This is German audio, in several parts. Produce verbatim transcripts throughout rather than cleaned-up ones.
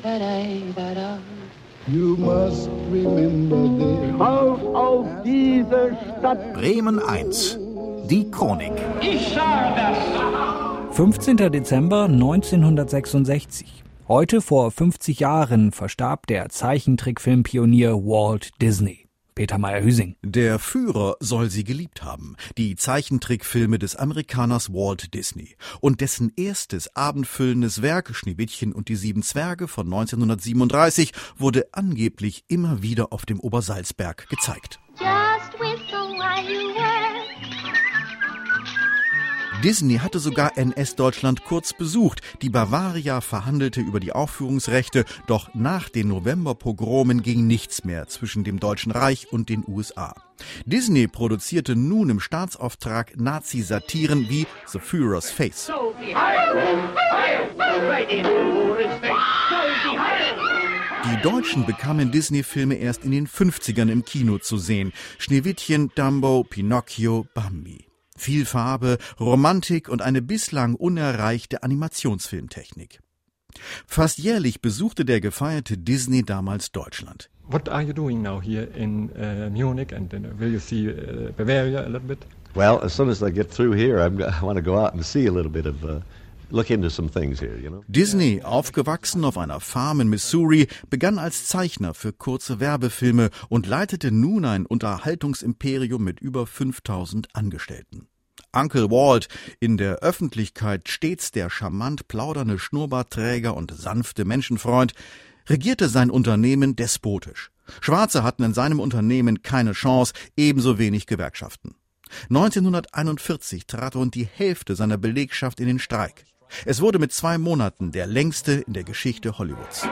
You must remember this. Auf, auf diese Stadt. Bremen eins. Die Chronik. Ich sage das. fünfzehnter Dezember neunzehnhundertsechsundsechzig. Heute vor fünfzig Jahren verstarb der Zeichentrickfilmpionier Walt Disney. Peter Meyer-Hüsing. Der Führer soll sie geliebt haben, die Zeichentrickfilme des Amerikaners Walt Disney. Und dessen erstes abendfüllendes Werk, Schneewittchen und die sieben Zwerge von neunzehnhundertsiebenunddreißig, wurde angeblich immer wieder auf dem Obersalzberg gezeigt. Just whistle while you work. Disney hatte sogar N S-Deutschland kurz besucht. Die Bavaria verhandelte über die Aufführungsrechte, doch nach den Novemberpogromen ging nichts mehr zwischen dem Deutschen Reich und den U S A. Disney produzierte nun im Staatsauftrag Nazi-Satiren wie The Führer's Face. Die Deutschen bekamen Disney-Filme erst in den fünfzigern im Kino zu sehen. Schneewittchen, Dumbo, Pinocchio, Bambi. Viel Farbe, Romantik und eine bislang unerreichte Animationsfilmtechnik. Fast jährlich besuchte der gefeierte Disney damals Deutschland. What are you doing now here in uh, Munich and uh, will you see uh, Bavaria a little bit? Well, as soon as I get through here, I'm, I want to go out and see a little bit of uh, look into some things here, you know. Disney, aufgewachsen auf einer Farm in Missouri, begann als Zeichner für kurze Werbefilme und leitete nun ein Unterhaltungsimperium mit über fünftausend Angestellten. Uncle Walt, in der Öffentlichkeit stets der charmant plaudernde Schnurrbartträger und sanfte Menschenfreund, regierte sein Unternehmen despotisch. Schwarze hatten in seinem Unternehmen keine Chance, ebenso wenig Gewerkschaften. neunzehnhunderteinundvierzig trat rund die Hälfte seiner Belegschaft in den Streik. Es wurde mit zwei Monaten der längste in der Geschichte Hollywoods.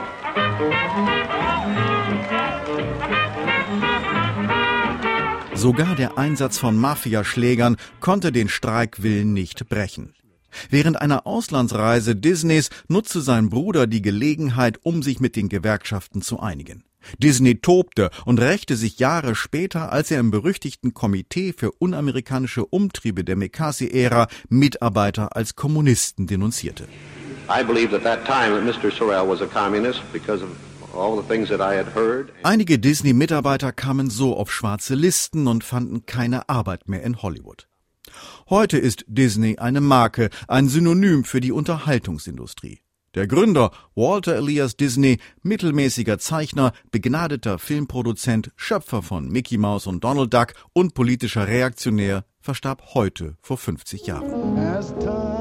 Sogar der Einsatz von Mafiaschlägern konnte den Streikwillen nicht brechen. Während einer Auslandsreise Disneys nutzte sein Bruder die Gelegenheit, um sich mit den Gewerkschaften zu einigen. Disney tobte und rächte sich Jahre später, als er im berüchtigten Komitee für unamerikanische Umtriebe der McCarthy-Ära Mitarbeiter als Kommunisten denunzierte. I believe at that time that Mister Sorrell was a communist because of all the things that I had heard. Einige Disney-Mitarbeiter kamen so auf schwarze Listen und fanden keine Arbeit mehr in Hollywood. Heute ist Disney eine Marke, ein Synonym für die Unterhaltungsindustrie. Der Gründer, Walter Elias Disney, mittelmäßiger Zeichner, begnadeter Filmproduzent, Schöpfer von Mickey Mouse und Donald Duck und politischer Reaktionär, verstarb heute vor fünfzig Jahren.